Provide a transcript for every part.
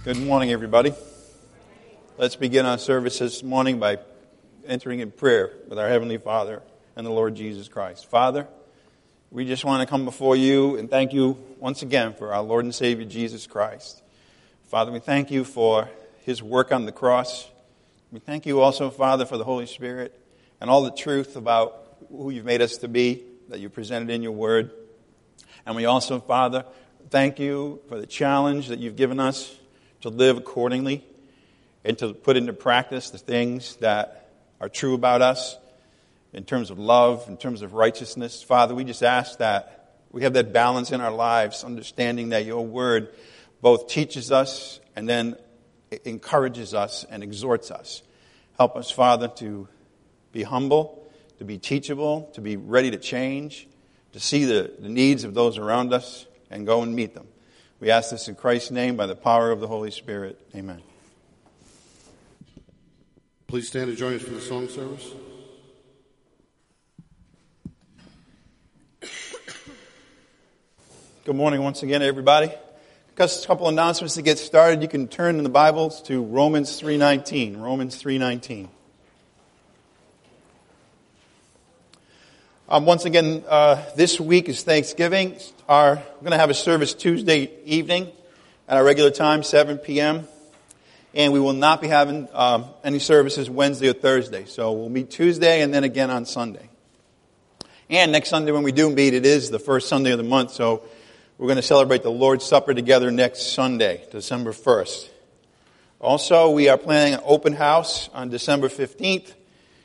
Good morning, everybody. Let's begin our service this morning by entering in prayer with our Heavenly Father and the Lord Jesus Christ. Father, we just want to come before you and thank you once again for our Lord and Savior Jesus Christ. Father, we thank you for His work on the cross. We thank you also, Father, for the Holy Spirit and all the truth about who you've made us to be, that you presented in your word. And we also, Father, thank you for the challenge that you've given us to live accordingly and to put into practice the things that are true about us in terms of love, in terms of righteousness. Father, we just ask that we have that balance in our lives, understanding that your word both teaches us and then encourages us and exhorts us. Help us, Father, to be humble, to be teachable, to be ready to change, to see the needs of those around us and go and meet them. We ask this in Christ's name by the power of the Holy Spirit. Amen. Please stand and join us for the song service. Good morning once again, everybody. Just a couple announcements to get started. You can turn in the Bibles to Romans 3:19. Romans 3:19. Once again, this week is Thanksgiving. We're going to have a service Tuesday evening at our regular time, 7 p.m. And we will not be having any services Wednesday or Thursday. So we'll meet Tuesday and then again on Sunday. And next Sunday when we do meet, it is the first Sunday of the month. So we're going to celebrate the Lord's Supper together next Sunday, December 1st. Also, we are planning an open house on December 15th.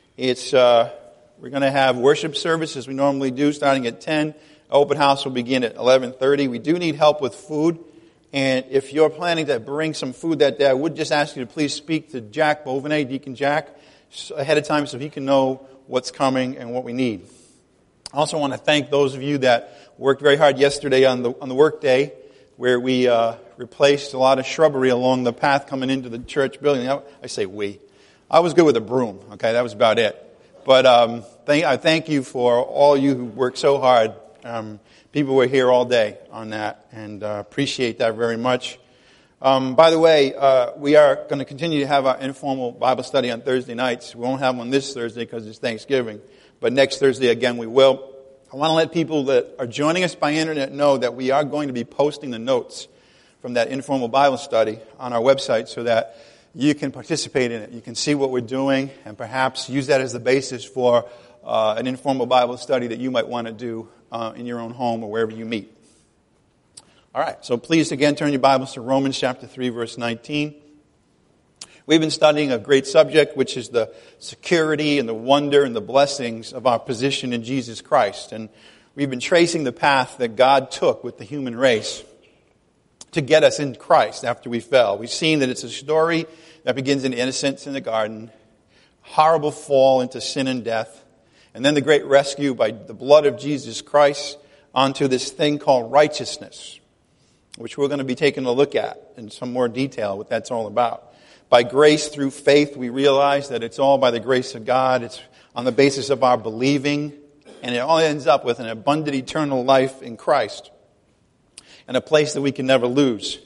We're going to have worship service as we normally do, starting at 10. Open house will begin at 11:30. We do need help with food. And if you're planning to bring some food that day, I would just ask you to please speak to Jack Bovenet, Deacon Jack, ahead of time so he can know what's coming and what we need. I also want to thank those of you that worked very hard yesterday on the work day, where we replaced a lot of shrubbery along the path coming into the church building. I say we. I was good with a broom. Okay, that was about it. But I thank you for all you who worked so hard. People were here all day on that, and appreciate that very much. By the way, we are going to continue to have our informal Bible study on Thursday nights. We won't have one this Thursday because it's Thanksgiving, but next Thursday again we will. I want to let people that are joining us by internet know that we are going to be posting the notes from that informal Bible study on our website so that you can participate in it. You can see what we're doing and perhaps use that as the basis for an informal Bible study that you might want to do in your own home or wherever you meet. All right, so please again turn your Bibles to Romans chapter 3, verse 19. We've been studying a great subject, which is the security and the wonder and the blessings of our position in Jesus Christ. And we've been tracing the path that God took with the human race to get us in Christ after we fell. We've seen that it's a story that begins in innocence in the garden, horrible fall into sin and death, and then the great rescue by the blood of Jesus Christ onto this thing called righteousness, which we're going to be taking a look at in some more detail, what that's all about. By grace through faith, we realize that it's all by the grace of God. It's on the basis of our believing, and it all ends up with an abundant eternal life in Christ and a place that we can never lose.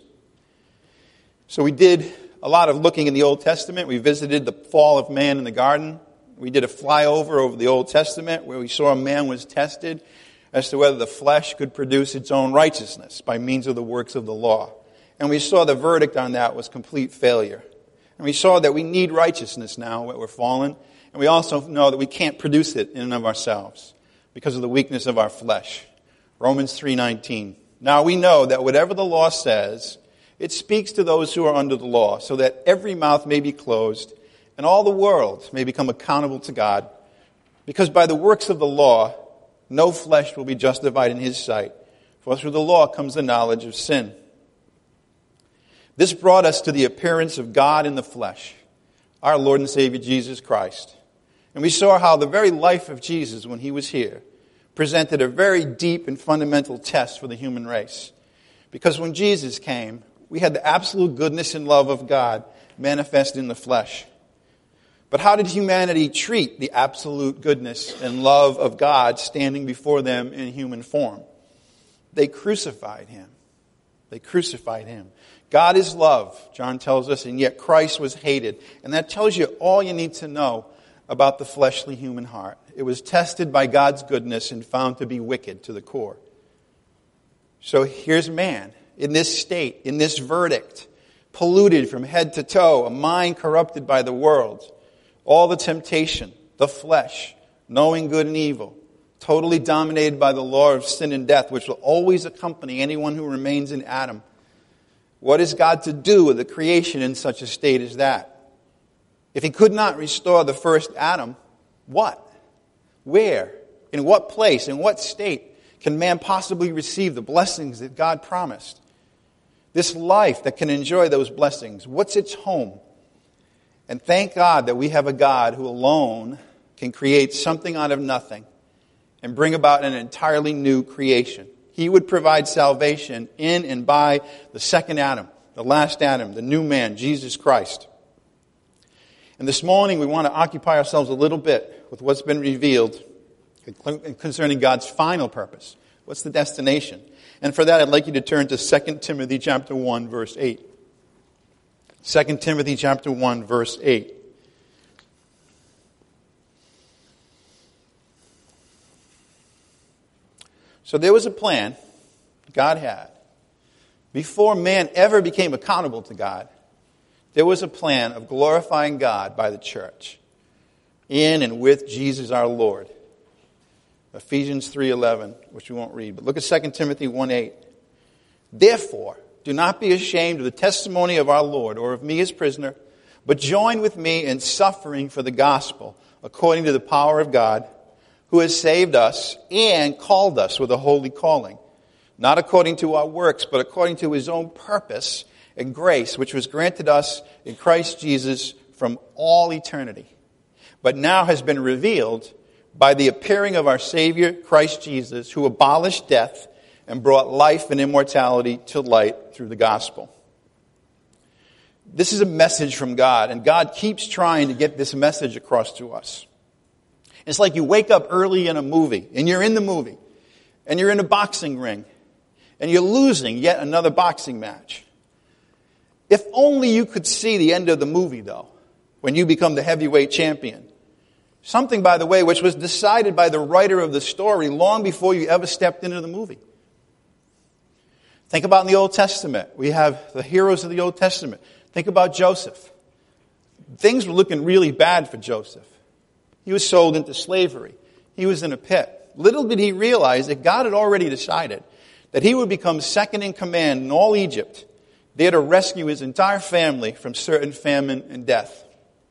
So we did a lot of looking in the Old Testament. We visited the fall of man in the garden. We did a flyover over the Old Testament where we saw man was tested as to whether the flesh could produce its own righteousness by means of the works of the law. And we saw the verdict on that was complete failure. And we saw that we need righteousness now that we're fallen. And we also know that we can't produce it in and of ourselves because of the weakness of our flesh. Romans 3:19. Now we know that whatever the law says, it speaks to those who are under the law, so that every mouth may be closed and all the world may become accountable to God. Because by the works of the law, no flesh will be justified in his sight, for through the law comes the knowledge of sin. This brought us to the appearance of God in the flesh, our Lord and Savior Jesus Christ. And we saw how the very life of Jesus when he was here presented a very deep and fundamental test for the human race. Because when Jesus came, we had the absolute goodness and love of God manifest in the flesh. But how did humanity treat the absolute goodness and love of God standing before them in human form? They crucified him. They crucified him. God is love, John tells us, and yet Christ was hated. And that tells you all you need to know about the fleshly human heart. It was tested by God's goodness and found to be wicked to the core. So here's man in this state, in this verdict, polluted from head to toe, a mind corrupted by the world, all the temptation, the flesh, knowing good and evil, totally dominated by the law of sin and death, which will always accompany anyone who remains in Adam. What is God to do with the creation in such a state as that? If he could not restore the first Adam, what? Where? In what place? In what state can man possibly receive the blessings that God promised? This life that can enjoy those blessings, what's its home? And thank God that we have a God who alone can create something out of nothing and bring about an entirely new creation. He would provide salvation in and by the second Adam, the last Adam, the new man, Jesus Christ. And this morning we want to occupy ourselves a little bit with what's been revealed concerning God's final purpose. What's the destination? And for that I'd like you to turn to 2 Timothy chapter 1, verse 8. 2 Timothy chapter 1, verse 8. So there was a plan God had. Before man ever became accountable to God, there was a plan of glorifying God by the church in and with Jesus our Lord. Ephesians 3:11, which we won't read, but look at 2 Timothy 1:8. Therefore, do not be ashamed of the testimony of our Lord or of me as prisoner, but join with me in suffering for the gospel according to the power of God, who has saved us and called us with a holy calling, not according to our works, but according to his own purpose and grace, which was granted us in Christ Jesus from all eternity, but now has been revealed by the appearing of our Savior, Christ Jesus, who abolished death and brought life and immortality to light through the gospel. This is a message from God, and God keeps trying to get this message across to us. It's like you wake up early in a movie, and you're in the movie, and you're in a boxing ring, and you're losing yet another boxing match. If only you could see the end of the movie, though, when you become the heavyweight champion. Something, by the way, which was decided by the writer of the story long before you ever stepped into the movie. Think about in the Old Testament. We have the heroes of the Old Testament. Think about Joseph. Things were looking really bad for Joseph. He was sold into slavery. He was in a pit. Little did he realize that God had already decided that he would become second in command in all Egypt, there to rescue his entire family from certain famine and death.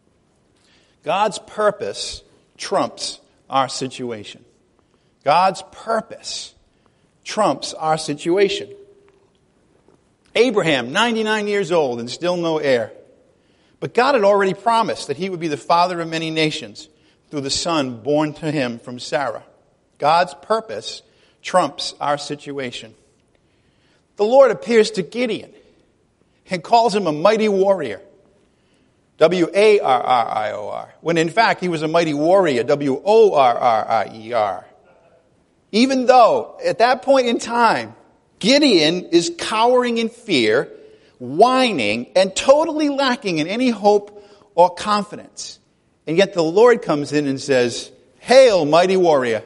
God's purpose trumps our situation. God's purpose trumps our situation. Abraham, 99 years old and still no heir. But God had already promised that he would be the father of many nations through the son born to him from Sarah. God's purpose trumps our situation. The Lord appears to Gideon and calls him a mighty warrior. W-A-R-R-I-O-R. When in fact he was a mighty warrior. W-O-R-R-I-E-R. Even though at that point in time, Gideon is cowering in fear, whining, and totally lacking in any hope or confidence. And yet the Lord comes in and says, "Hail, mighty warrior."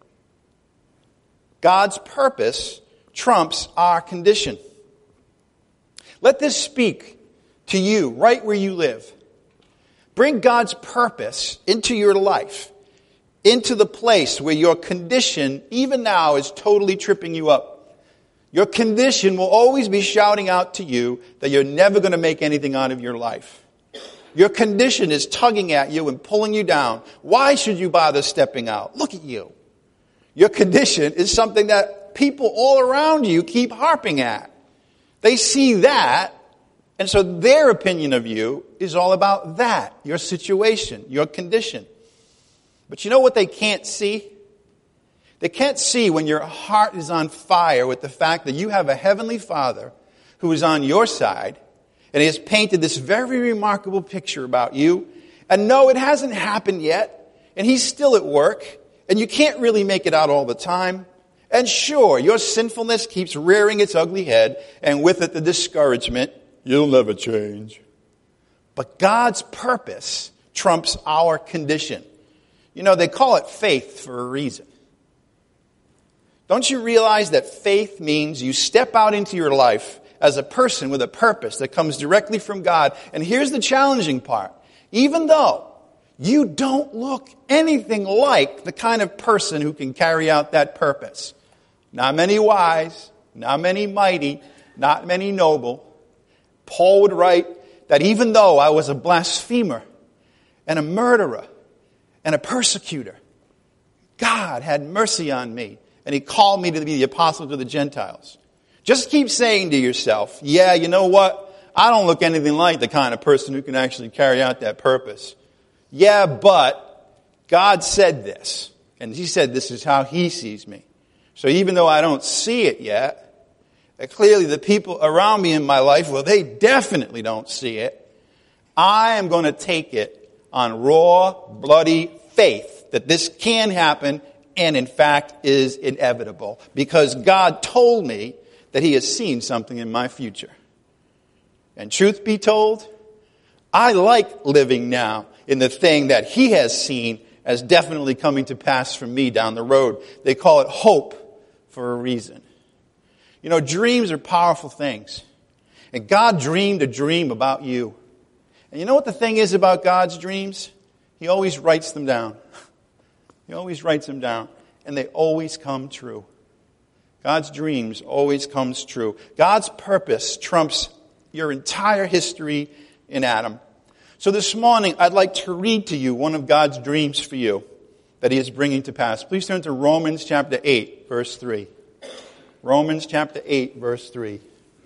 God's purpose trumps our condition. Let this speak to you right where you live. Bring God's purpose into your life, into the place where your condition, even now, is totally tripping you up. Your condition will always be shouting out to you that you're never going to make anything out of your life. Your condition is tugging at you and pulling you down. Why should you bother stepping out? Look at you. Your condition is something that people all around you keep harping at. They see that, and so their opinion of you is all about that, your situation, your condition. But you know what they can't see? They can't see when your heart is on fire with the fact that you have a heavenly Father who is on your side, and he has painted this very remarkable picture about you. And no, it hasn't happened yet, and he's still at work, and you can't really make it out all the time. And sure, your sinfulness keeps rearing its ugly head, and with it the discouragement, you'll never change. But God's purpose trumps our condition. You know, they call it faith for a reason. Don't you realize that faith means you step out into your life as a person with a purpose that comes directly from God? And here's the challenging part. Even though you don't look anything like the kind of person who can carry out that purpose. Not many wise, not many mighty, not many noble. Paul would write that even though I was a blasphemer and a murderer and a persecutor, God had mercy on me, and He called me to be the apostle to the Gentiles. Just keep saying to yourself, yeah, you know what? I don't look anything like the kind of person who can actually carry out that purpose. Yeah, but God said this, and He said this is how He sees me. So even though I don't see it yet, clearly the people around me in my life, well, they definitely don't see it. I am going to take it on raw, bloody faith that this can happen and in fact is inevitable, because God told me that He has seen something in my future. And truth be told, I like living now in the thing that He has seen as definitely coming to pass for me down the road. They call it hope for a reason. You know, dreams are powerful things. And God dreamed a dream about you. And you know what the thing is about God's dreams? He always writes them down. He always writes them down. And they always come true. God's dreams always comes true. God's purpose trumps your entire history in Adam. So this morning, I'd like to read to you one of God's dreams for you that He is bringing to pass. Please turn to Romans chapter 8, verse 3. Romans chapter 8, verse 3.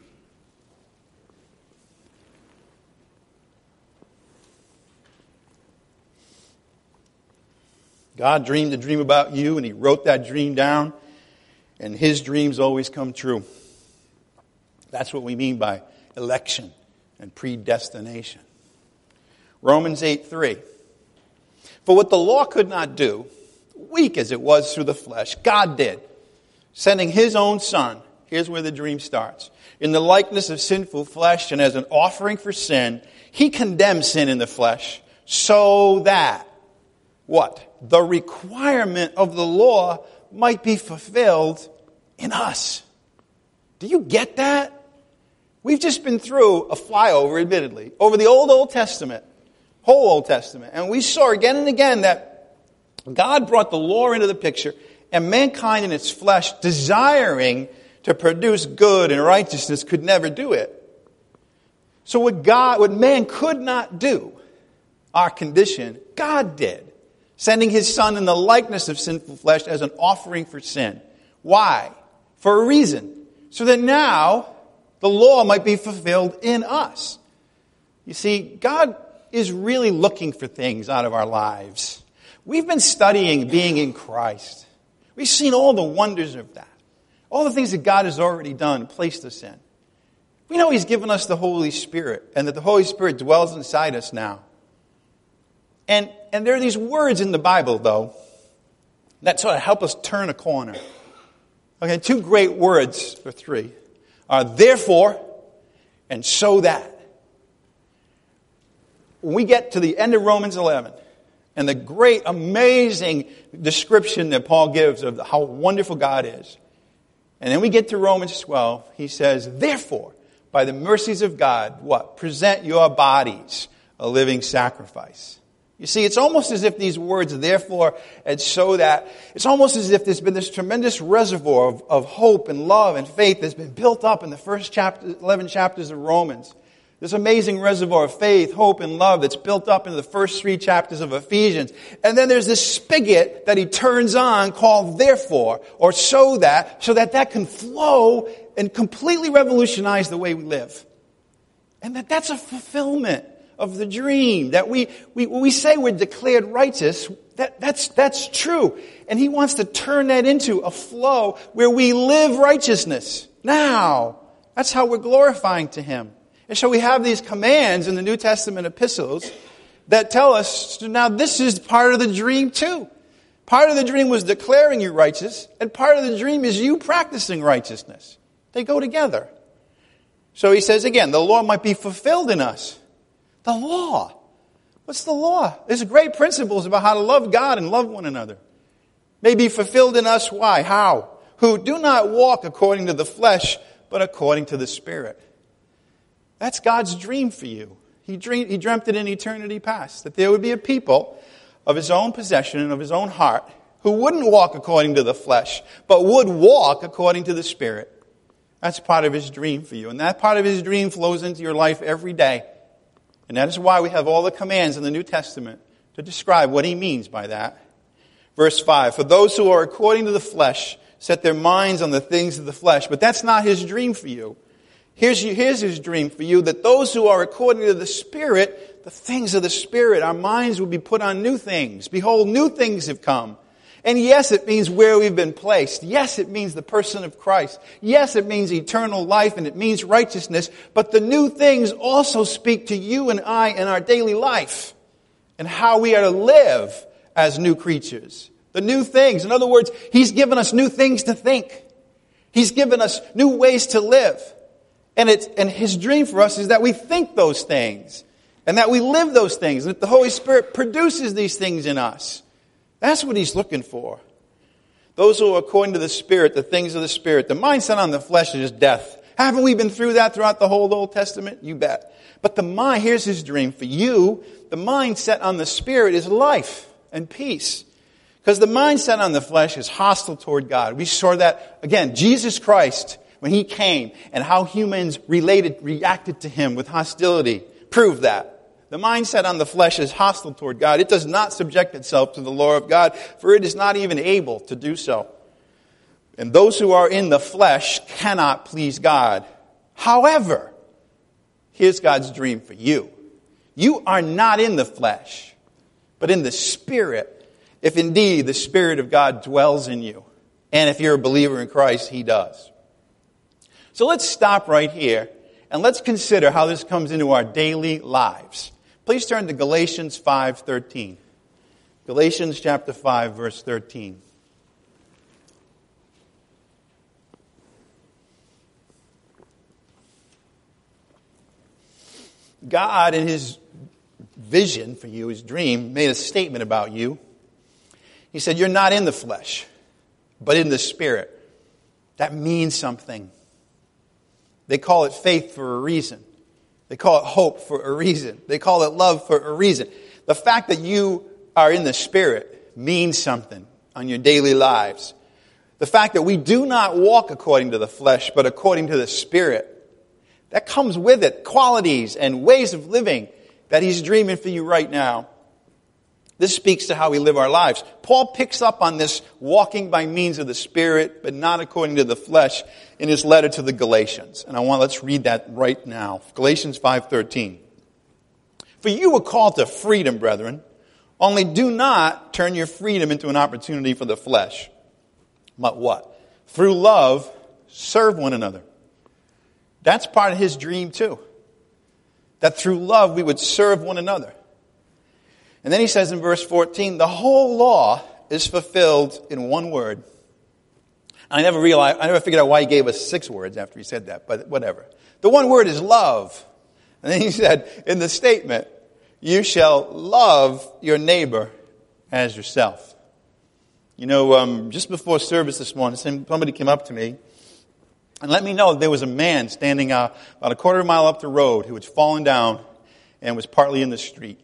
God dreamed a dream about you, and He wrote that dream down, and His dreams always come true. That's what we mean by election and predestination. Romans 8:3. For what the law could not do, weak as it was through the flesh, God did, sending His own Son. Here's where the dream starts. In the likeness of sinful flesh, and as an offering for sin, He condemned sin in the flesh, so that, what? The requirement of the law might be fulfilled in us. Do you get that? We've just been through a flyover, admittedly, over the Old Testament, whole Old Testament. And we saw again and again that God brought the law into the picture, and mankind in its flesh, desiring to produce good and righteousness, could never do it. So what man could not do, our condition, God did, sending His Son in the likeness of sinful flesh as an offering for sin. Why? For a reason. So that now the law might be fulfilled in us. You see, God is really looking for things out of our lives. We've been studying being in Christ. We've seen all the wonders of that. All the things that God has already done and placed us in. We know He's given us the Holy Spirit, and that the Holy Spirit dwells inside us now. And there are these words in the Bible, though, that sort of help us turn a corner. Okay, two great words, or three, are therefore and so that. When we get to the end of Romans 11, and the great, amazing description that Paul gives of how wonderful God is, and then we get to Romans 12, he says, therefore, by the mercies of God, what? Present your bodies a living sacrifice. You see, it's almost as if these words, therefore, and so that, it's almost as if there's been this tremendous reservoir of hope and love and faith that's been built up in the first 11 chapters of Romans. This amazing reservoir of faith, hope, and love that's built up into the first 3 chapters of Ephesians. And then there's this spigot that He turns on called therefore, or so that can flow and completely revolutionize the way we live. And that's a fulfillment of the dream, that we say we're declared righteous, that's true. And He wants to turn that into a flow where we live righteousness. Now, that's how we're glorifying to Him. And so we have these commands in the New Testament epistles that tell us, now this is part of the dream too. Part of the dream was declaring you righteous, and part of the dream is you practicing righteousness. They go together. So he says again, the law might be fulfilled in us. The law. What's the law? There's great principles about how to love God and love one another. May be fulfilled in us. Why? How? Who do not walk according to the flesh, but according to the Spirit. That's God's dream for you. He dreamt it in eternity past, that there would be a people of his own possession and of his own heart who wouldn't walk according to the flesh, but would walk according to the Spirit. That's part of his dream for you. And that part of his dream flows into your life every day. And that is why we have all the commands in the New Testament to describe what he means by that. Verse 5, for those who are according to the flesh set their minds on the things of the flesh. But that's not his dream for you. Here's his dream for you, that those who are according to the Spirit, the things of the Spirit, our minds will be put on new things. Behold, new things have come. And yes, it means where we've been placed. Yes, it means the person of Christ. Yes, it means eternal life and it means righteousness. But the new things also speak to you and I in our daily life and how we are to live as new creatures. The new things. In other words, he's given us new things to think. He's given us new ways to live. And his dream for us is that we think those things and that we live those things, and that the Holy Spirit produces these things in us. That's what he's looking for. Those who are according to the Spirit, the things of the Spirit. The mindset on the flesh is just death. Haven't we been through that throughout the whole Old Testament? You bet. But here's his dream for you. The mindset on the Spirit is life and peace. Because the mindset on the flesh is hostile toward God. We saw that, again, Jesus Christ, when he came, and how humans reacted to him with hostility, proved that. The mindset on the flesh is hostile toward God. It does not subject itself to the law of God, for it is not even able to do so. And those who are in the flesh cannot please God. However, here's God's dream for you. You are not in the flesh, but in the Spirit, if indeed the Spirit of God dwells in you. And if you're a believer in Christ, he does. So let's stop right here and let's consider how this comes into our daily lives. Please turn to Galatians 5:13. Galatians chapter 5, verse 13. God, in his vision for you, his dream, made a statement about you. He said, you're not in the flesh, but in the Spirit. That means something. They call it faith for a reason. They call it hope for a reason. They call it love for a reason. The fact that you are in the Spirit means something on your daily lives. The fact that we do not walk according to the flesh, but according to the Spirit, that comes with it qualities and ways of living that he's dreaming for you right now. This speaks to how we live our lives. Paul picks up on this walking by means of the Spirit, but not according to the flesh, in his letter to the Galatians. And let's read that right now. Galatians 5:13. For you were called to freedom, brethren. Only do not turn your freedom into an opportunity for the flesh. But what? Through love, serve one another. That's part of his dream too. That through love we would serve one another. And then he says in verse 14, the whole law is fulfilled in one word. I never figured out why he gave us 6 words after he said that, but whatever. The one word is love. And then he said in the statement, you shall love your neighbor as yourself. You know, just before service this morning, somebody came up to me and let me know there was a man standing about a quarter mile up the road who had fallen down and was partly in the street.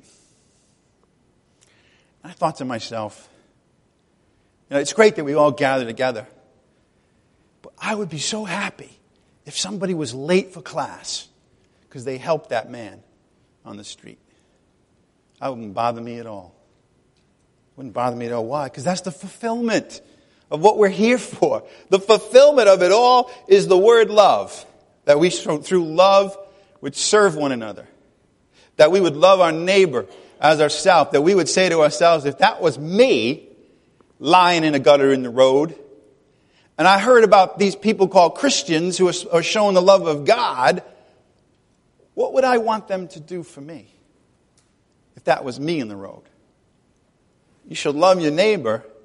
I thought to myself, it's great that we all gather together, but I would be so happy if somebody was late for class because they helped that man on the street. That wouldn't bother me at all. Wouldn't bother me at all. Why? Because that's the fulfillment of what we're here for. The fulfillment of it all is the word love. That we, through love, would serve one another. That we would love our neighbor as ourselves, that we would say to ourselves, if that was me lying in a gutter in the road, and I heard about these people called Christians who are showing the love of God, what would I want them to do for me if that was me in the road? You should love your neighbor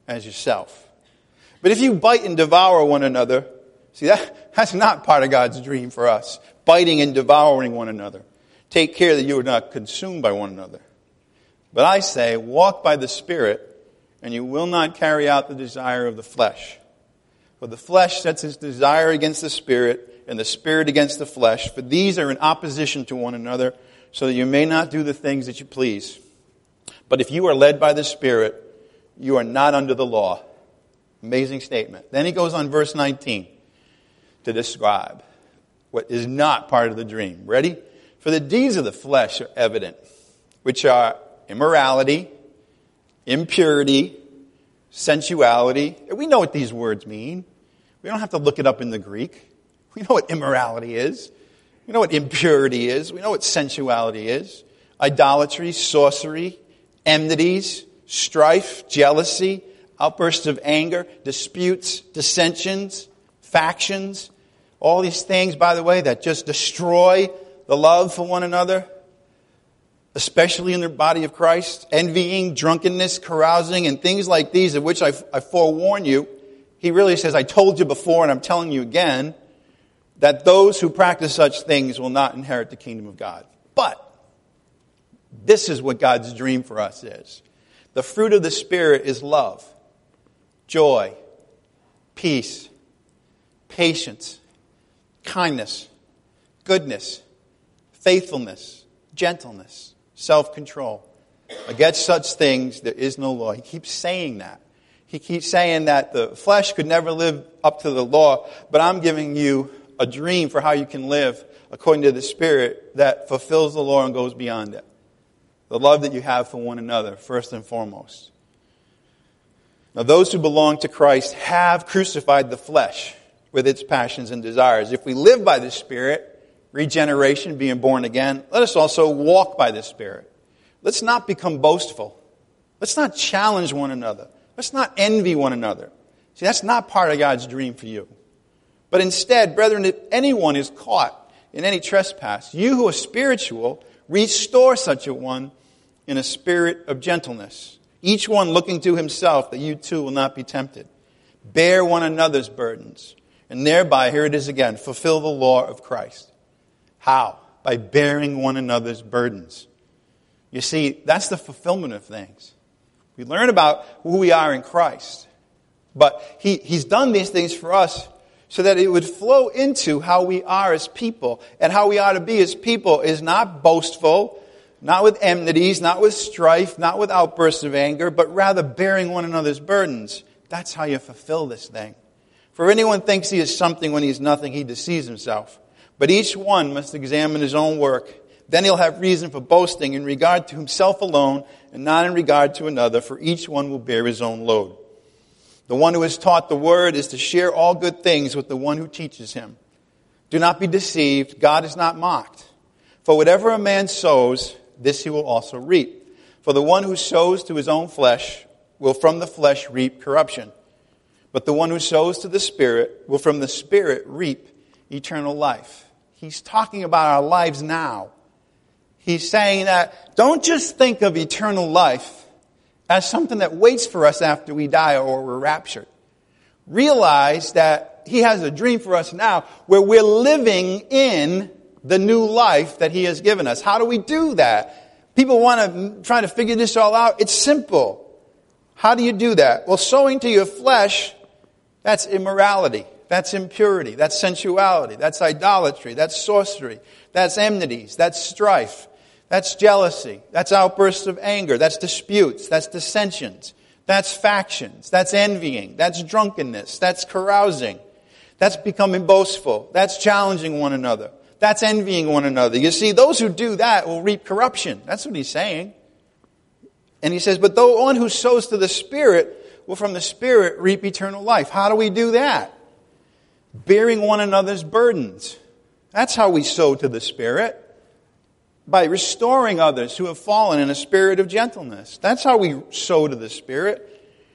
as yourself. But if you bite and devour one another, see, that's not part of God's dream for us. Biting and devouring one another. Take care that you are not consumed by one another. But I say, walk by the Spirit, and you will not carry out the desire of the flesh. For the flesh sets its desire against the Spirit, and the Spirit against the flesh. For these are in opposition to one another, so that you may not do the things that you please. But if you are led by the Spirit, you are not under the law. Amazing statement. Then he goes on verse 19 to describe what is not part of the dream. Ready? For the deeds of the flesh are evident, which are immorality, impurity, sensuality. We know what these words mean. We don't have to look it up in the Greek. We know what immorality is. We know what impurity is. We know what sensuality is. Idolatry, sorcery, enmities, strife, jealousy, outbursts of anger, disputes, dissensions, factions. All these things, by the way, that just destroy the love for one another, especially in the body of Christ. Envying, drunkenness, carousing, and things like these, of which I forewarn you. He really says, I told you before and I'm telling you again, that those who practice such things will not inherit the kingdom of God. But this is what God's dream for us is. The fruit of the Spirit is love, joy, peace, patience, kindness, goodness, faithfulness, gentleness, self-control. Against such things there is no law. He keeps saying that. He keeps saying that the flesh could never live up to the law, but I'm giving you a dream for how you can live according to the Spirit that fulfills the law and goes beyond it. The love that you have for one another, first and foremost. Now, those who belong to Christ have crucified the flesh with its passions and desires. If we live by the Spirit, regeneration, being born again, let us also walk by the Spirit. Let's not become boastful. Let's not challenge one another. Let's not envy one another. See, that's not part of God's dream for you. But instead, brethren, if anyone is caught in any trespass, you who are spiritual, restore such a one in a spirit of gentleness. Each one looking to himself, that you too will not be tempted. Bear one another's burdens, and thereby, here it is again, fulfill the law of Christ. How? By bearing one another's burdens. You see, that's the fulfillment of things. We learn about who we are in Christ. But He's done these things for us so that it would flow into how we are as people. And how we ought to be as people is not boastful, not with enmities, not with strife, not with outbursts of anger, but rather bearing one another's burdens. That's how you fulfill this thing. For anyone thinks he is something when he is nothing, he deceives himself. But each one must examine his own work. Then he'll have reason for boasting in regard to himself alone and not in regard to another, for each one will bear his own load. The one who is taught the word is to share all good things with the one who teaches him. Do not be deceived. God is not mocked. For whatever a man sows, this he will also reap. For the one who sows to his own flesh will from the flesh reap corruption. But the one who sows to the Spirit will from the Spirit reap eternal life. He's talking about our lives now. He's saying that don't just think of eternal life as something that waits for us after we die or we're raptured. Realize that He has a dream for us now where we're living in the new life that He has given us. How do we do that? People want to try to figure this all out. It's simple. How do you do that? Well, sowing to your flesh, that's immorality. That's impurity. That's sensuality. That's idolatry. That's sorcery. That's enmities. That's strife. That's jealousy. That's outbursts of anger. That's disputes. That's dissensions. That's factions. That's envying. That's drunkenness. That's carousing. That's becoming boastful. That's challenging one another. That's envying one another. You see, those who do that will reap corruption. That's what he's saying. And he says, but the one who sows to the Spirit will from the Spirit reap eternal life. How do we do that? Bearing one another's burdens. That's how we sow to the Spirit. By restoring others who have fallen in a spirit of gentleness. That's how we sow to the Spirit.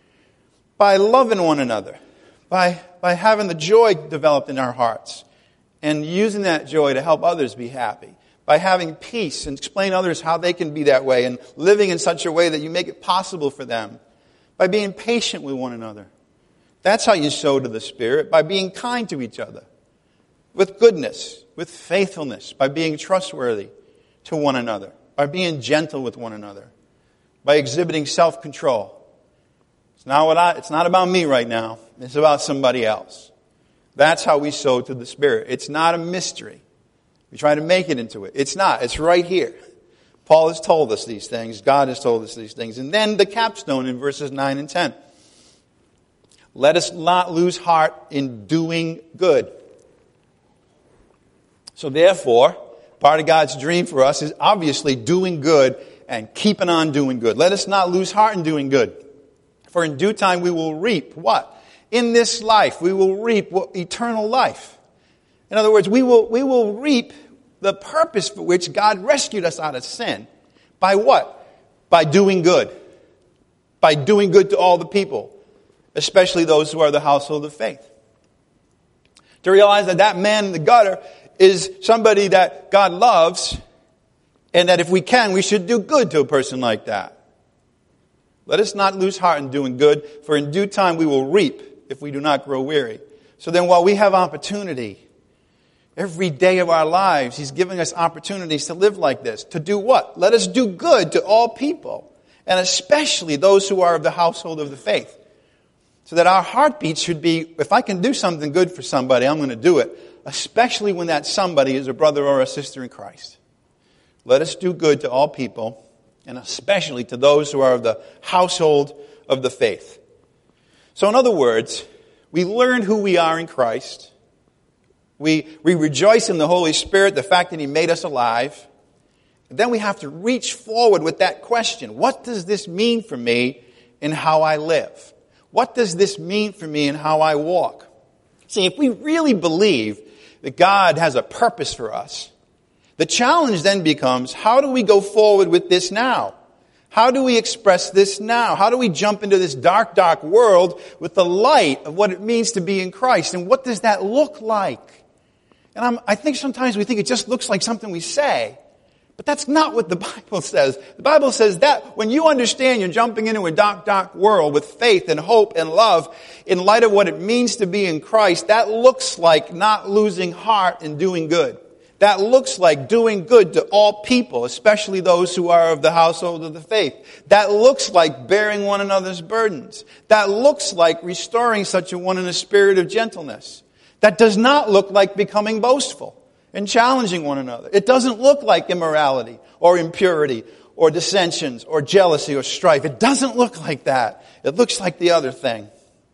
By loving one another. By having the joy developed in our hearts. And using that joy to help others be happy. By having peace and explain others how they can be that way. And living in such a way that you make it possible for them. by being patient with one another. That's how you sow to the Spirit, by being kind to each other, with goodness, with faithfulness, by being trustworthy to one another, by being gentle with one another, by exhibiting self-control. It's not about me right now. It's about somebody else. That's how we sow to the Spirit. It's not a mystery. We try to make it into it. It's not. It's right here. Paul has told us these things. God has told us these things. And then the capstone in verses 9 and 10. Let us not lose heart in doing good. So therefore, part of God's dream for us is obviously doing good and keeping on doing good. Let us not lose heart in doing good. For in due time we will reap what? In this life we will reap eternal life. In other words, we will reap the purpose for which God rescued us out of sin. By what? By doing good. By doing good to all the people, especially those who are the household of faith. To realize that that man in the gutter is somebody that God loves, and that if we can, we should do good to a person like that. Let us not lose heart in doing good, for in due time we will reap if we do not grow weary. So then while we have opportunity, every day of our lives, He's giving us opportunities to live like this. To do what? Let us do good to all people, and especially those who are of the household of the faith. So that our heartbeat should be, if I can do something good for somebody, I'm going to do it. Especially when that somebody is a brother or a sister in Christ. Let us do good to all people, and especially to those who are of the household of the faith. So in other words, we learn who we are in Christ. We rejoice in the Holy Spirit, the fact that He made us alive. And then we have to reach forward with that question. What does this mean for me in how I live? What does this mean for me in how I walk? See, if we really believe that God has a purpose for us, the challenge then becomes, how do we go forward with this now? How do we express this now? How do we jump into this dark, dark world with the light of what it means to be in Christ? And what does that look like? And I think sometimes we think it just looks like something we say. But that's not what the Bible says. The Bible says that when you understand you're jumping into a dark, dark world with faith and hope and love in light of what it means to be in Christ, that looks like not losing heart and doing good. That looks like doing good to all people, especially those who are of the household of the faith. That looks like bearing one another's burdens. That looks like restoring such a one in a spirit of gentleness. That does not look like becoming boastful and challenging one another. It doesn't look like immorality or impurity or dissensions or jealousy or strife. It doesn't look like that. It looks like the other thing.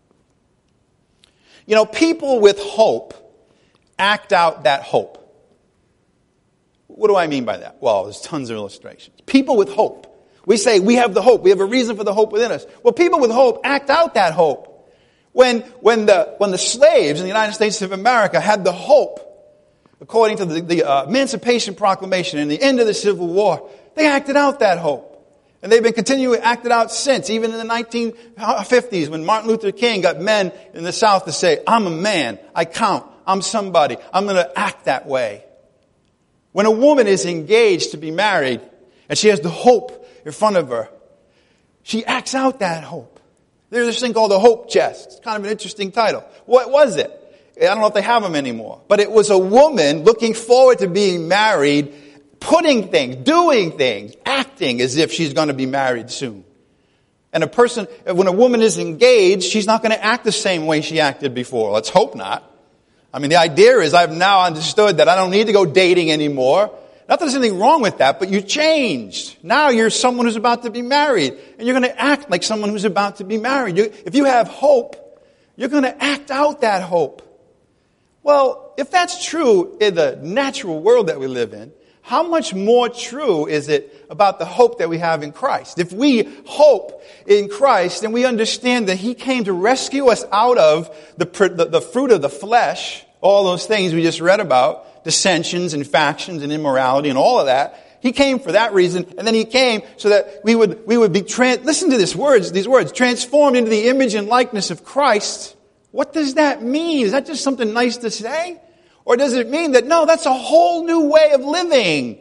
You know, people with hope act out that hope. What do I mean by that? Well, there's tons of illustrations. People with hope. We say we have the hope. We have a reason for the hope within us. Well, people with hope act out that hope. When the slaves in the United States of America had the hope, according to the Emancipation Proclamation and the end of the Civil War, they acted out that hope. And they've been continuing to act it out since, even in the 1950s when Martin Luther King got men in the South to say, I'm a man, I count, I'm somebody, I'm going to act that way. When a woman is engaged to be married and she has the hope in front of her, she acts out that hope. There's this thing called the Hope Chest. It's kind of an interesting title. What was it? I don't know if they have them anymore. But it was a woman looking forward to being married, putting things, doing things, acting as if she's going to be married soon. And when a woman is engaged, she's not going to act the same way she acted before. Let's hope not. I mean, the idea is I've now understood that I don't need to go dating anymore. Not that there's anything wrong with that, but you changed. Now you're someone who's about to be married, and you're going to act like someone who's about to be married. If you have hope, you're going to act out that hope. Well, if that's true in the natural world that we live in, how much more true is it about the hope that we have in Christ? If we hope in Christ and we understand that He came to rescue us out of the fruit of the flesh, all those things we just read about, dissensions and factions and immorality and all of that, He came for that reason, and then He came so that we would be listen to these words, transformed into the image and likeness of Christ. What does that mean? Is that just something nice to say? Or does it mean that, no, that's a whole new way of living?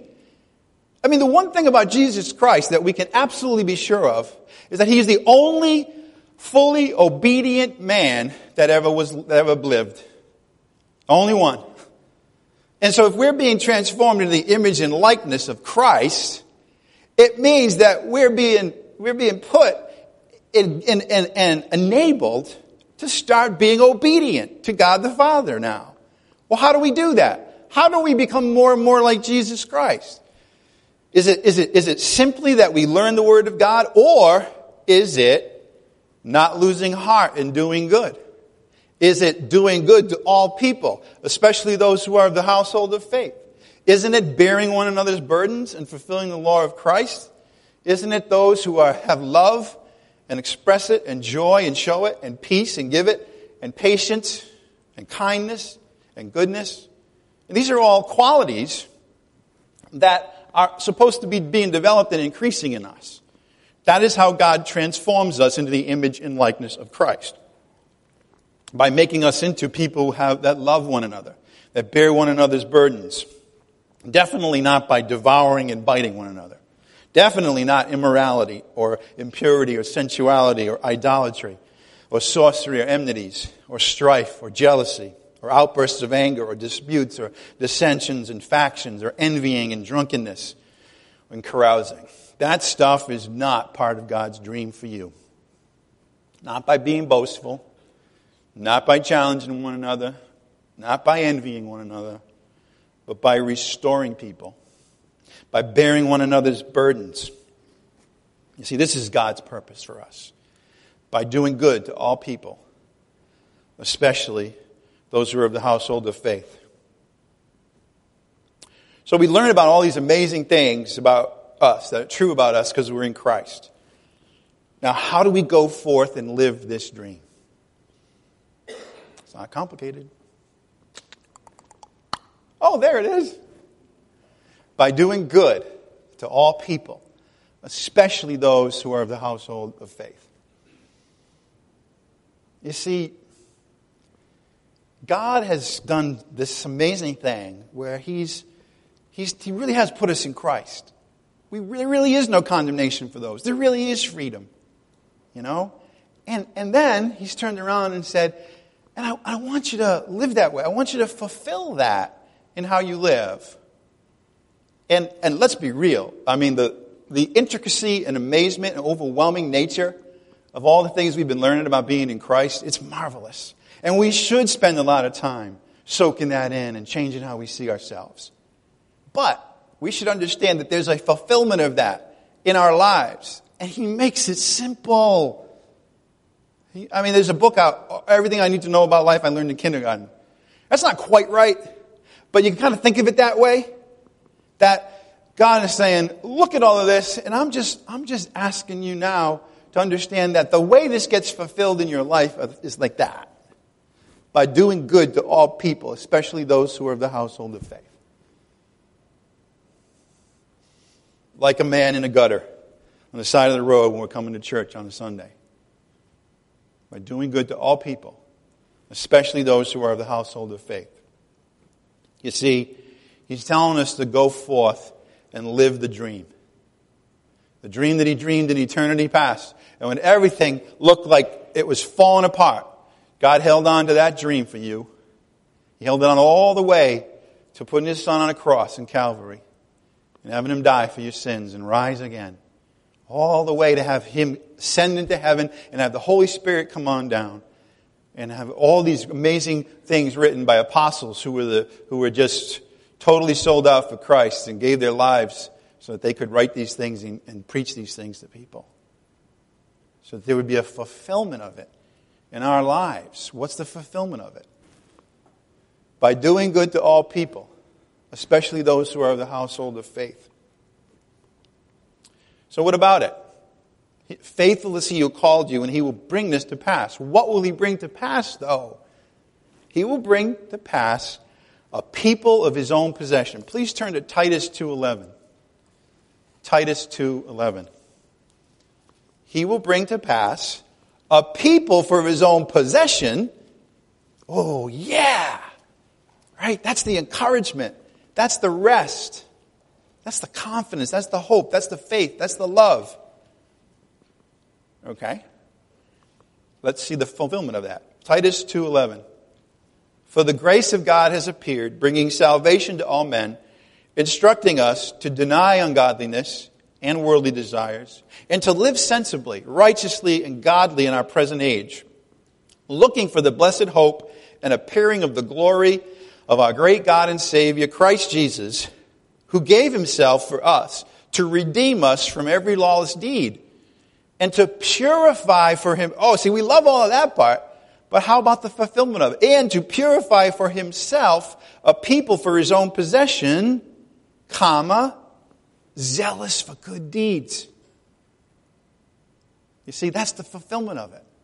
The one thing about Jesus Christ that we can absolutely be sure of is that He is the only fully obedient man that ever lived. Only one. And so if we're being transformed into the image and likeness of Christ, it means that we're being put and enabled to start being obedient to God the Father now. Well, how do we do that? How do we become more and more like Jesus Christ? Is it simply that we learn the Word of God, or is it not losing heart and doing good? Is it doing good to all people, especially those who are of the household of faith? Isn't it bearing one another's burdens and fulfilling the law of Christ? Isn't it those who have love and express it and joy and show it and peace and give it and patience and kindness and goodness? And these are all qualities that are supposed to be being developed and increasing in us. That is how God transforms us into the image and likeness of Christ. By making us into people that love one another, that bear one another's burdens. Definitely not by devouring and biting one another. Definitely not immorality or impurity or sensuality or idolatry or sorcery or enmities or strife or jealousy or outbursts of anger or disputes or dissensions and factions or envying and drunkenness and carousing. That stuff is not part of God's dream for you. Not by being boastful, not by challenging one another, not by envying one another, but by restoring people, by bearing one another's burdens. You see, this is God's purpose for us. By doing good to all people, especially those who are of the household of faith. So we learn about all these amazing things about us, that are true about us because we're in Christ. Now, how do we go forth and live this dream? It's not complicated. Oh, there it is. By doing good to all people, especially those who are of the household of faith. You see, God has done this amazing thing where He really has put us in Christ. There really is no condemnation for those. There really is freedom. You know? And then He's turned around and said, and I want you to live that way. I want you to fulfill that in how you live. And let's be real. I mean, the intricacy and amazement and overwhelming nature of all the things we've been learning about being in Christ, it's marvelous. And we should spend a lot of time soaking that in and changing how we see ourselves. But we should understand that there's a fulfillment of that in our lives. And He makes it simple. There's a book out, Everything I Need to Know About Life I Learned in Kindergarten. That's not quite right, but you can kind of think of it that way. That God is saying, look at all of this, and I'm just asking you now to understand that the way this gets fulfilled in your life is like that. By doing good to all people, especially those who are of the household of faith. Like a man in a gutter on the side of the road when we're coming to church on a Sunday. By doing good to all people, especially those who are of the household of faith. You see, He's telling us to go forth and live the dream. The dream that He dreamed in eternity past. And when everything looked like it was falling apart, God held on to that dream for you. He held on all the way to putting His Son on a cross in Calvary and having Him die for your sins and rise again. All the way to have Him ascend into heaven and have the Holy Spirit come on down and have all these amazing things written by apostles who were just totally sold out for Christ and gave their lives so that they could write these things and preach these things to people. So that there would be a fulfillment of it in our lives. What's the fulfillment of it? By doing good to all people, especially those who are of the household of faith. So what about it? Faithful is He who called you, and He will bring this to pass. What will He bring to pass, though? He will bring to pass a people of His own possession. Please turn to Titus 2:11. Titus 2:11. He will bring to pass a people for His own possession. Oh, yeah. Right? That's the encouragement. That's the rest. That's the confidence. That's the hope. That's the faith. That's the love. Okay? Let's see the fulfillment of that. Titus 2:11. For the grace of God has appeared, bringing salvation to all men, instructing us to deny ungodliness and worldly desires, and to live sensibly, righteously, and godly in our present age, looking for the blessed hope and appearing of the glory of our great God and Savior, Christ Jesus, who gave himself for us to redeem us from every lawless deed and to purify for him. Oh, see, we love all of that part, but how about the fulfillment of it? And to purify for himself a people for his own possession, zealous for good deeds. You see, that's the fulfillment of it.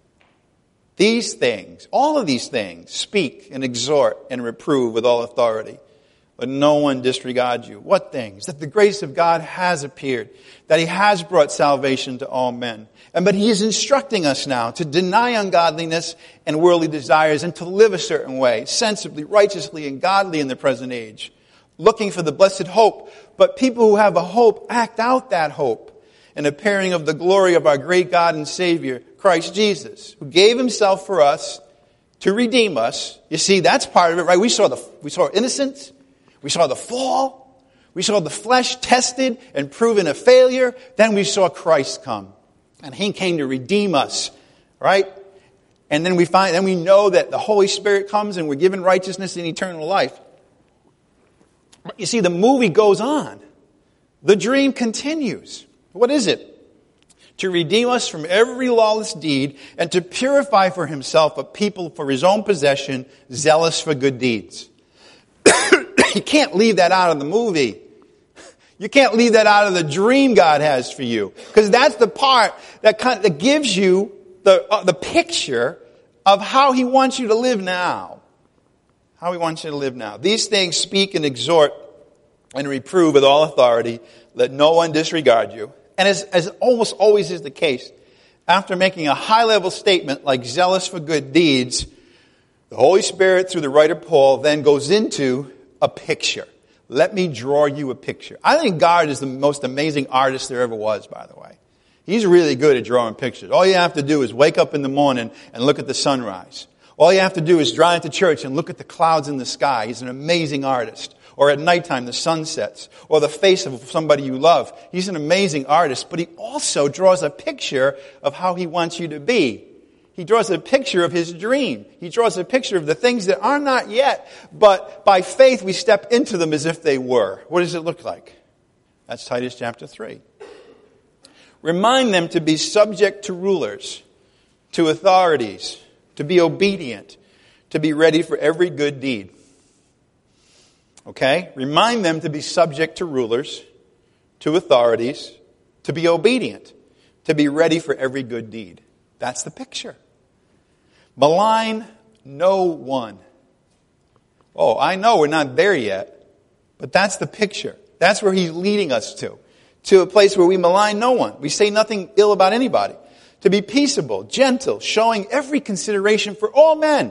These things, all of these things, speak and exhort and reprove with all authority. Let no one disregard you. What things? That the grace of God has appeared, that he has brought salvation to all men. But he is instructing us now to deny ungodliness and worldly desires and to live a certain way, sensibly, righteously, and godly in the present age, looking for the blessed hope. But people who have a hope act out that hope in appearing of the glory of our great God and Savior, Christ Jesus, who gave himself for us to redeem us. You see, that's part of it, right? We saw innocence. We saw the fall. We saw the flesh tested and proven a failure. Then we saw Christ come. And he came to redeem us, right? And then we know that the Holy Spirit comes and we're given righteousness and eternal life. But you see, the movie goes on. The dream continues. What is it? To redeem us from every lawless deed and to purify for himself a people for his own possession, zealous for good deeds. You can't leave that out of the movie. You can't leave that out of the dream God has for you. Because that's the part that gives you the picture of how he wants you to live now. How he wants you to live now. These things speak and exhort and reprove with all authority. Let no one disregard you. And as almost always is the case, after making a high-level statement like zealous for good deeds, the Holy Spirit, through the writer Paul, then goes into a picture. Let me draw you a picture. I think God is the most amazing artist there ever was, by the way. He's really good at drawing pictures. All you have to do is wake up in the morning and look at the sunrise. All you have to do is drive to church and look at the clouds in the sky. He's an amazing artist. Or at nighttime, the sun sets. Or the face of somebody you love. He's an amazing artist, but he also draws a picture of how he wants you to be. He draws a picture of his dream. He draws a picture of the things that are not yet, but by faith we step into them as if they were. What does it look like? That's Titus chapter 3. Remind them to be subject to rulers, to authorities, to be obedient, to be ready for every good deed. Okay? Remind them to be subject to rulers, to authorities, to be obedient, to be ready for every good deed. That's the picture. Malign no one. Oh, I know we're not there yet, but that's the picture. That's where he's leading us to a place where we malign no one. We say nothing ill about anybody. To be peaceable, gentle, showing every consideration for all men.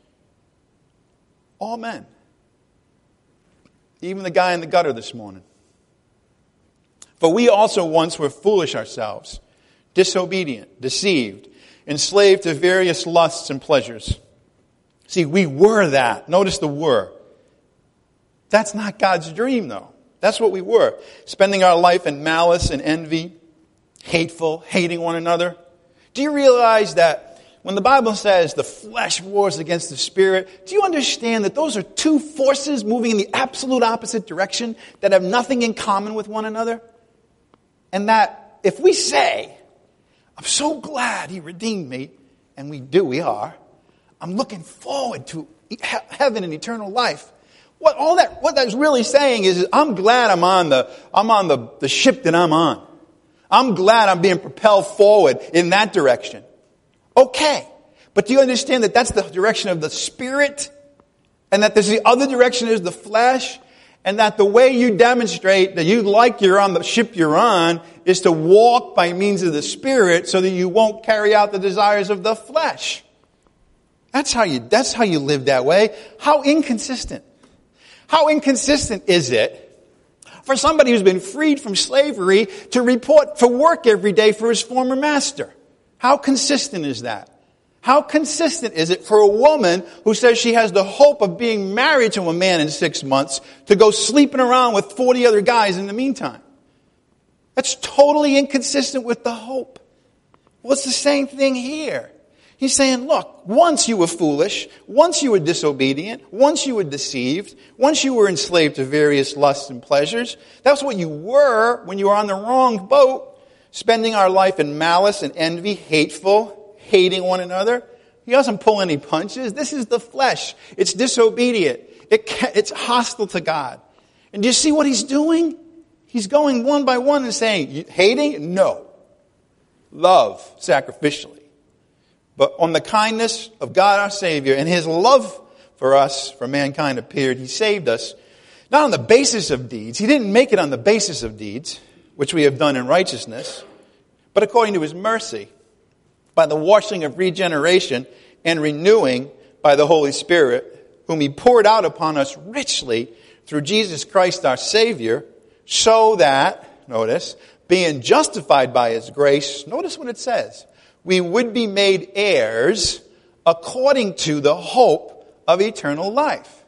All men. Even the guy in the gutter this morning. For we also once were foolish ourselves, disobedient, deceived, enslaved to various lusts and pleasures. See, we were that. Notice the were. That's not God's dream, though. That's what we were. Spending our life in malice and envy, hateful, hating one another. Do you realize that when the Bible says the flesh wars against the spirit, do you understand that those are two forces moving in the absolute opposite direction that have nothing in common with one another? And that if we say, I'm so glad he redeemed me, and we are, I'm looking forward to heaven and eternal life. What that's really saying is I'm glad I'm on the ship that I'm on. I'm glad I'm being propelled forward in that direction. Okay. But do you understand that that's the direction of the spirit? And that there's the other direction is the flesh? And that the way you demonstrate that you like you're on the ship you're on is to walk by means of the Spirit so that you won't carry out the desires of the flesh. That's how you live that way. How inconsistent. How inconsistent is it for somebody who's been freed from slavery to report for work every day for his former master? How consistent is that? How consistent is it for a woman who says she has the hope of being married to a man in 6 months to go sleeping around with 40 other guys in the meantime? That's totally inconsistent with the hope. Well, it's the same thing here. He's saying, look, once you were foolish, once you were disobedient, once you were deceived, once you were enslaved to various lusts and pleasures, that's what you were when you were on the wrong boat, spending our life in malice and envy, hateful, hating one another. He doesn't pull any punches. This is the flesh. It's disobedient. It's hostile to God. And do you see what he's doing? He's going one by one and saying, hating? No. Love, sacrificially. But on the kindness of God our Savior and his love for us, for mankind appeared, he saved us, not on the basis of deeds. He didn't make it on the basis of deeds, which we have done in righteousness, but according to his mercy, by the washing of regeneration and renewing by the Holy Spirit, whom he poured out upon us richly through Jesus Christ our Savior, so that, notice, being justified by his grace, notice what it says, we would be made heirs according to the hope of eternal life.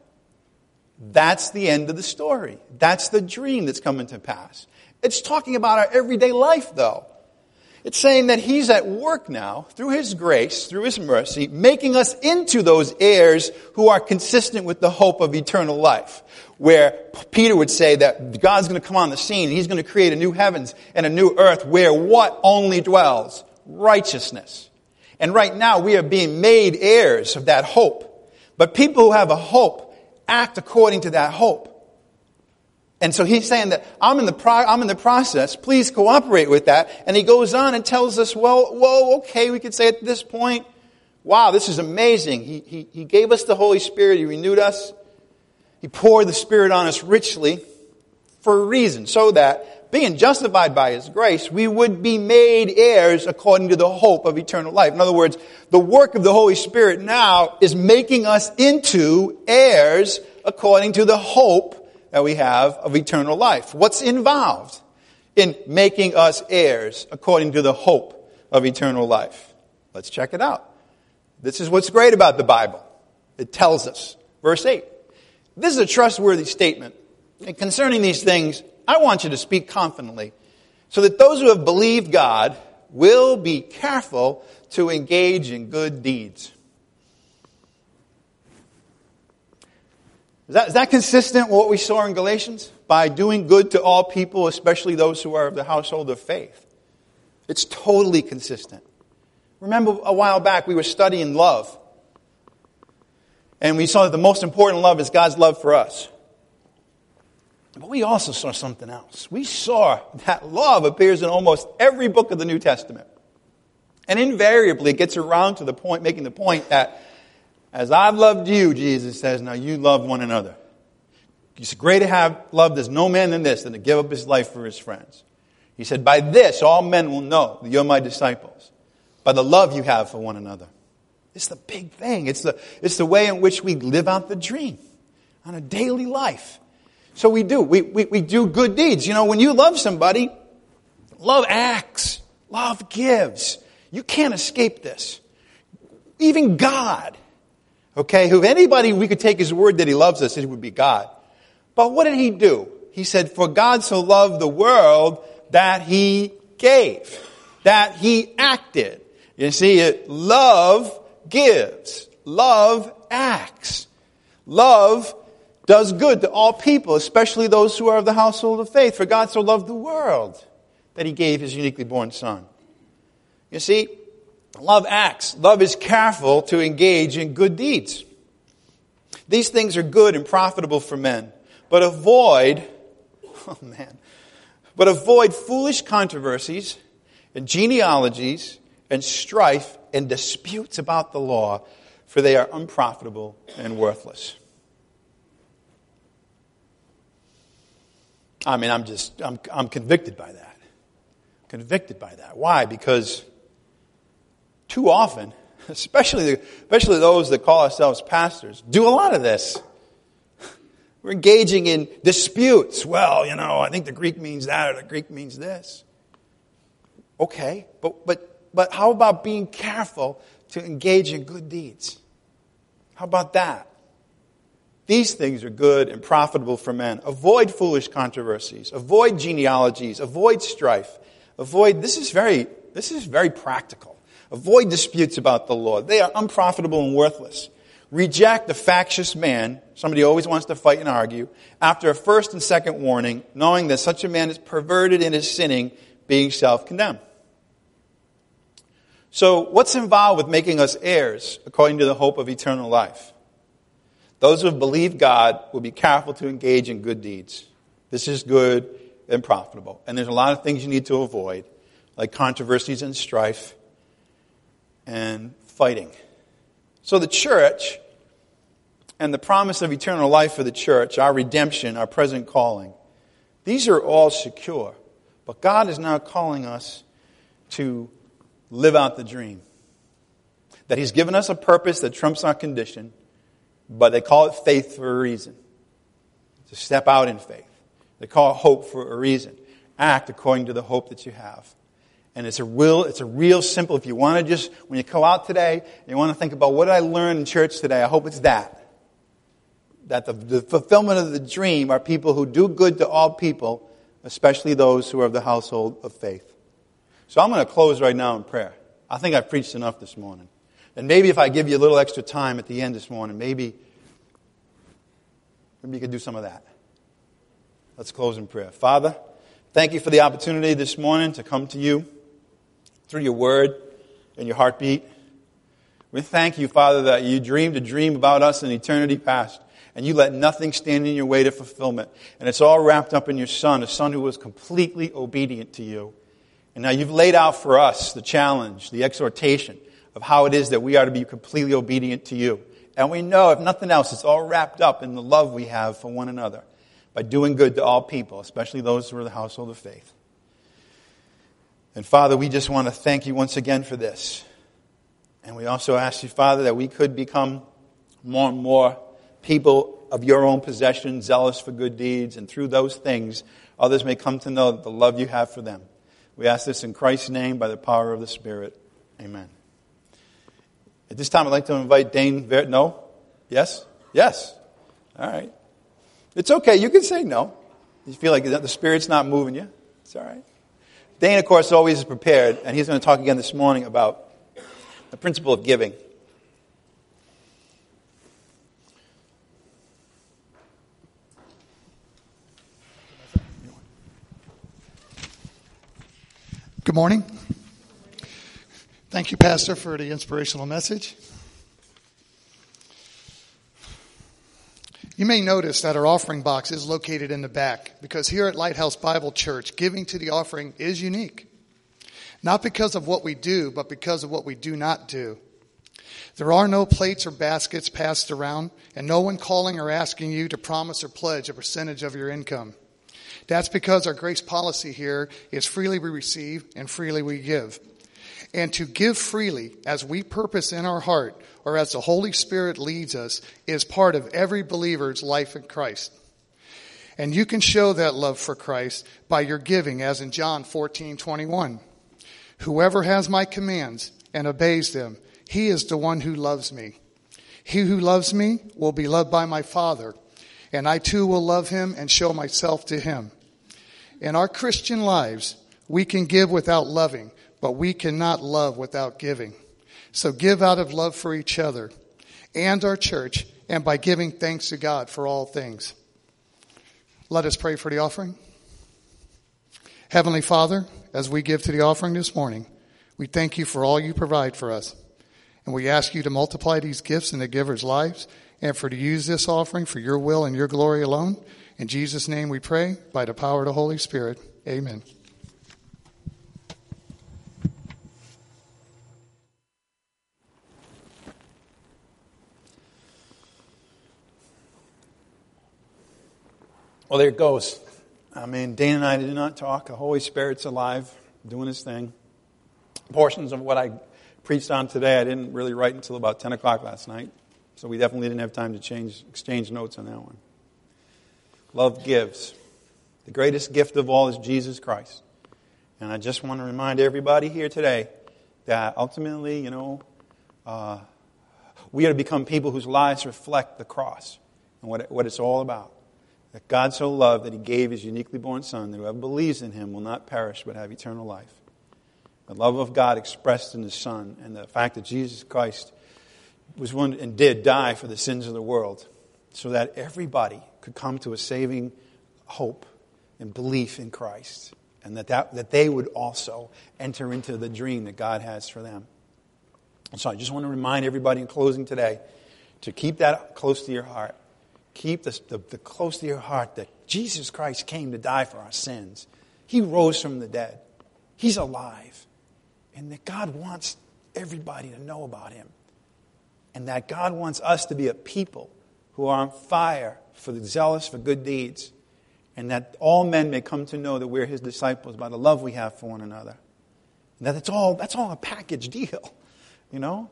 That's the end of the story. That's the dream that's coming to pass. It's talking about our everyday life, though. It's saying that he's at work now, through his grace, through his mercy, making us into those heirs who are consistent with the hope of eternal life. Where Peter would say that God's going to come on the scene, he's going to create a new heavens and a new earth where what only dwells? Righteousness. And right now we are being made heirs of that hope. But people who have a hope act according to that hope. And so he's saying that I'm in the process. Please cooperate with that. And he goes on and tells us, well, okay, we could say at this point, wow, this is amazing. He gave us the Holy Spirit. He renewed us. He poured the Spirit on us richly for a reason, so that being justified by his grace, we would be made heirs according to the hope of eternal life. In other words, the work of the Holy Spirit now is making us into heirs according to the hope that we have of eternal life. What's involved in making us heirs according to the hope of eternal life? Let's check it out. This is what's great about the Bible. It tells us. Verse 8. This is a trustworthy statement. And concerning these things, I want you to speak confidently, so that those who have believed God will be careful to engage in good deeds. Is that consistent with what we saw in Galatians? By doing good to all people, especially those who are of the household of faith. It's totally consistent. Remember a while back we were studying love. And we saw that the most important love is God's love for us. But we also saw something else. We saw that love appears in almost every book of the New Testament. And invariably it gets around to the point, making the point that as I've loved you, Jesus says, now you love one another. It's great to have love. There's no man than this, than to give up his life for his friends. He said, by this all men will know that you're my disciples, by the love you have for one another. It's the big thing. It's the way in which we live out the dream on a daily life. So we do. We do good deeds. You know, when you love somebody, love acts. Love gives. You can't escape this. Even God, okay, who if anybody we could take his word that he loves us, it would be God. But what did he do? He said, for God so loved the world that he gave, that he acted. You see, love gives. Love acts. Love does good to all people, especially those who are of the household of faith. For God so loved the world that he gave his uniquely born Son. You see, love acts. Love is careful to engage in good deeds. These things are good and profitable for men. But avoid foolish controversies and genealogies and strife and disputes about the law, for they are unprofitable and worthless. I mean, I'm convicted by that. Convicted by that. Why? Because too often, especially those that call ourselves pastors, do a lot of this. We're engaging in disputes. Well, you know, I think the Greek means that or the Greek means this. Okay, but how about being careful to engage in good deeds. How about that? These things are good and profitable for men. Avoid foolish controversies. Avoid genealogies. Avoid strife. This is very practical. Avoid disputes about the law. They are unprofitable and worthless. Reject a factious man, somebody who always wants to fight and argue, after a first and second warning, knowing that such a man is perverted in his sinning, being self-condemned. So, what's involved with making us heirs according to the hope of eternal life? Those who have believed God will be careful to engage in good deeds. This is good and profitable. And there's a lot of things you need to avoid, like controversies and strife and fighting. So the church and the promise of eternal life for the church, our redemption, our present calling, these are all secure. But God is now calling us to live out the dream. That He's given us a purpose that trumps our condition, but they call it faith for a reason. To step out in faith. They call it hope for a reason. Act according to the hope that you have. And it's a real simple, if you want to just, when you go out today, you want to think about what did I learn in church today, I hope it's that. That the fulfillment of the dream are people who do good to all people, especially those who are of the household of faith. So I'm going to close right now in prayer. I think I've preached enough this morning. And maybe if I give you a little extra time at the end this morning, maybe you could do some of that. Let's close in prayer. Father, thank you for the opportunity this morning to come to you through your word and your heartbeat. We thank you, Father, that you dreamed a dream about us in eternity past, and you let nothing stand in your way to fulfillment. And it's all wrapped up in your Son, a Son who was completely obedient to you. And now you've laid out for us the challenge, the exhortation of how it is that we are to be completely obedient to you. And we know, if nothing else, it's all wrapped up in the love we have for one another by doing good to all people, especially those who are the household of faith. And Father, we just want to thank you once again for this. And we also ask you, Father, that we could become more and more people of your own possession, zealous for good deeds, and through those things, others may come to know the love you have for them. We ask this in Christ's name by the power of the Spirit. Amen. At this time, I'd like to invite Dane. No? Yes? Yes. All right. It's okay. You can say no. You feel like the Spirit's not moving you. It's all right. Dane, of course, always is prepared, and he's going to talk again this morning about the principle of giving. Good morning. Thank you, Pastor, for the inspirational message. You may notice that our offering box is located in the back because here at Lighthouse Bible Church, giving to the offering is unique. Not because of what we do, but because of what we do not do. There are no plates or baskets passed around, and no one calling or asking you to promise or pledge a percentage of your income. That's because our grace policy here is freely we receive and freely we give. And to give freely as we purpose in our heart or as the Holy Spirit leads us is part of every believer's life in Christ. And you can show that love for Christ by your giving, as in John 14:21. Whoever has my commands and obeys them, he is the one who loves me. He who loves me will be loved by my Father, and I too will love him and show myself to him. In our Christian lives, we can give without loving, but we cannot love without giving. So give out of love for each other and our church, and by giving thanks to God for all things. Let us pray for the offering. Heavenly Father, as we give to the offering this morning, we thank you for all you provide for us. And we ask you to multiply these gifts in the givers' lives and to use this offering for your will and your glory alone. In Jesus' name we pray, by the power of the Holy Spirit. Amen. Well, there it goes. I mean, Dane and I did not talk. The Holy Spirit's alive, doing his thing. Portions of what I preached on today, I didn't really write until about 10 o'clock last night. So we definitely didn't have time to exchange notes on that one. Love gives. The greatest gift of all is Jesus Christ. And I just want to remind everybody here today that ultimately, we are to become people whose lives reflect the cross and what it's all about. That God so loved that He gave His uniquely born Son, that whoever believes in Him will not perish but have eternal life. The love of God expressed in His Son, and the fact that Jesus Christ was one and did die for the sins of the world, so that everybody could come to a saving hope and belief in Christ, and that they would also enter into the dream that God has for them. And so I just want to remind everybody in closing today to keep that close to your heart. Keep the close to your heart that Jesus Christ came to die for our sins. He rose from the dead. He's alive. And that God wants everybody to know about Him. And that God wants us to be a people who are on fire zealous for good deeds. And that all men may come to know that we're His disciples by the love we have for one another. And that's all a package deal. You know?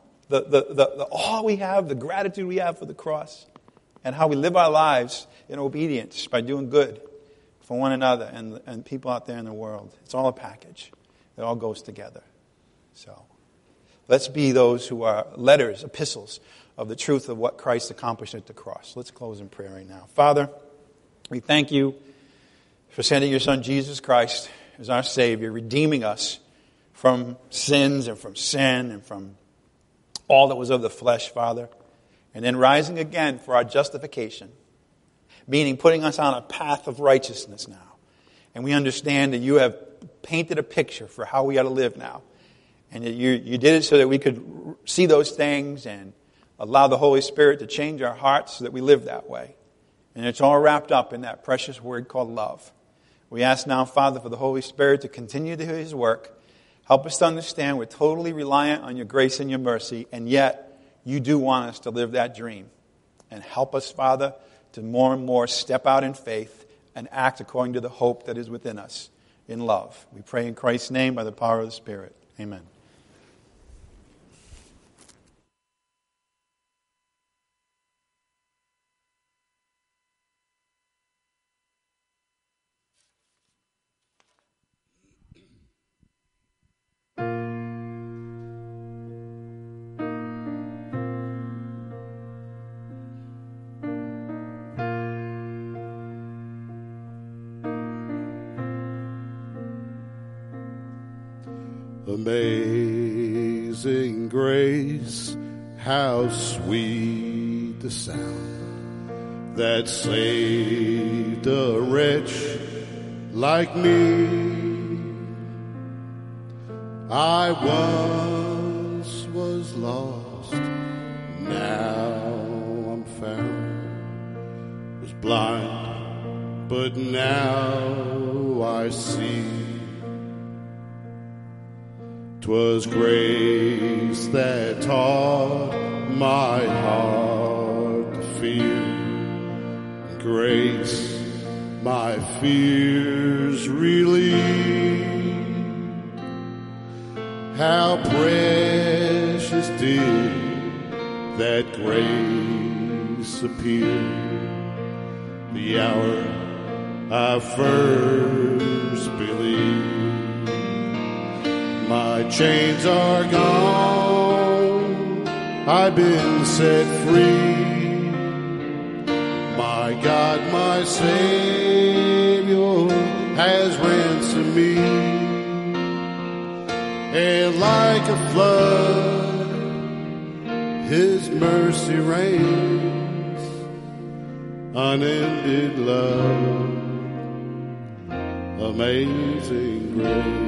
The all we have, the gratitude we have for the cross. And how we live our lives in obedience by doing good for one another and people out there in the world. It's all a package. It all goes together. So let's be those who are letters, epistles of the truth of what Christ accomplished at the cross. Let's close in prayer right now. Father, we thank You for sending Your Son Jesus Christ as our Savior, redeeming us from sins and from sin and from all that was of the flesh, Father. And then rising again for our justification, meaning putting us on a path of righteousness now. And we understand that You have painted a picture for how we ought to live now. And that you did it so that we could see those things and allow the Holy Spirit to change our hearts so that we live that way. And it's all wrapped up in that precious word called love. We ask now, Father, for the Holy Spirit to continue to do His work. Help us to understand we're totally reliant on Your grace and Your mercy, and yet You do want us to live that dream. And help us, Father, to more and more step out in faith and act according to the hope that is within us in love. We pray in Christ's name by the power of the Spirit. Amen. Amazing grace, how sweet the sound that saved a wretch like me. I once was lost, now I'm found. Was blind, but now I see. 'Twas grace that taught my heart to fear. Grace my fears relieved. How precious did that grace appear the hour I first believed. My chains are gone, I've been set free. My God, my Savior has ransomed me. And like a flood, His mercy reigns, unended love, amazing grace.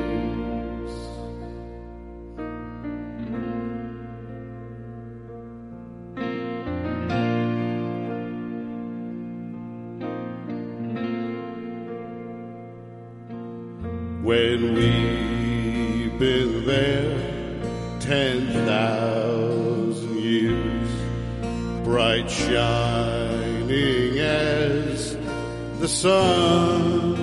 When we've been there 10,000 years, bright shining as the sun,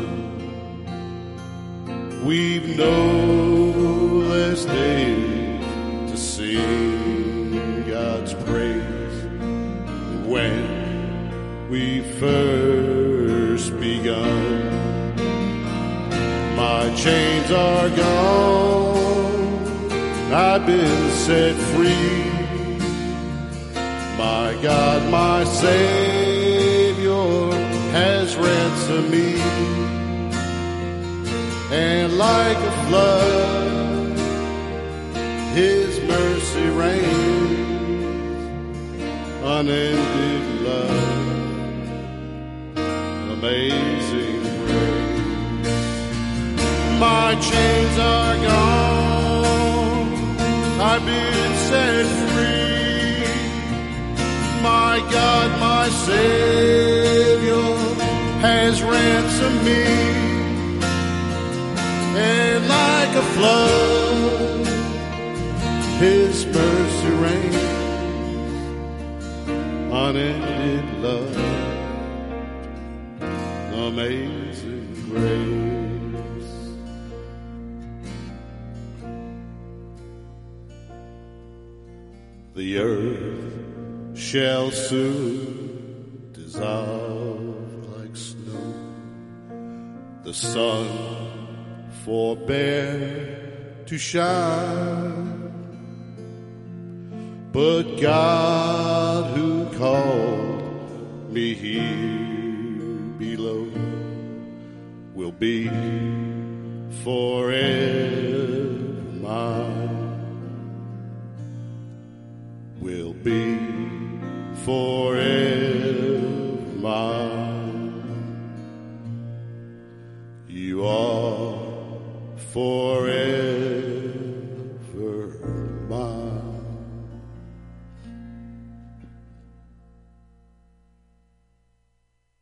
we've no less days to sing God's praise than when we first begun. My chains are gone, I've been set free. God, my Savior, has ransomed me. And like a flood, His mercy reigns, unending love, amazing grace. My chains are gone, I've been set free. My God, my Savior, has ransomed me. And like a flood, His mercy reigns, unending love, amazing grace. The earth shall soon dissolve like snow. The sun forbear to shine, but God who called me here below will be forever mine, will be forever mine. You are forever